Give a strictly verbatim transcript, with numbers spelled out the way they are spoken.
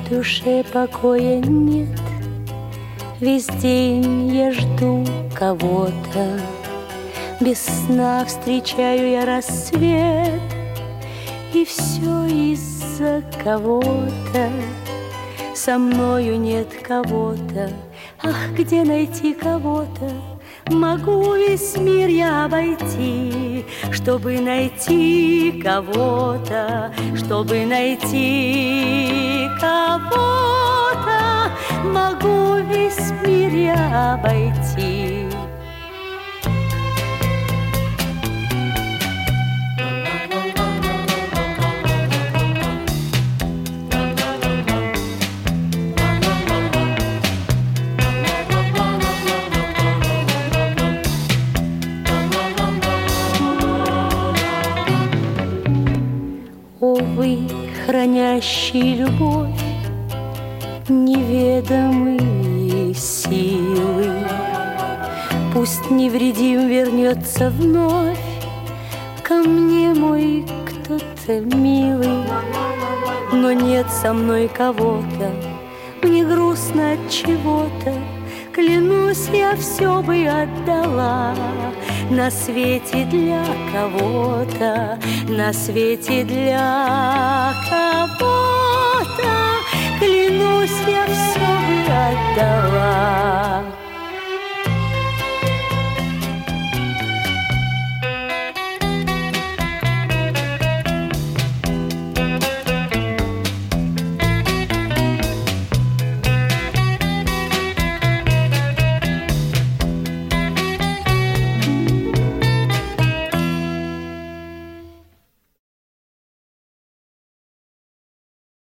В душе покоя нет, весь день я жду кого-то. Без сна встречаю я рассвет, и все из-за кого-то. Со мною нет кого-то, ах, где найти кого-то? Могу весь мир я обойти, чтобы найти кого-то, чтобы найти кого-то. Могу весь мир я обойти. Увы, хранящий любовь неведомые силы, пусть невредим вернется вновь ко мне мой кто-то милый. Но нет со мной кого-то, мне грустно от чего-то. Клянусь, я все бы отдала на свете для кого-то, на свете для кого-то. Клянусь, я все бы отдала.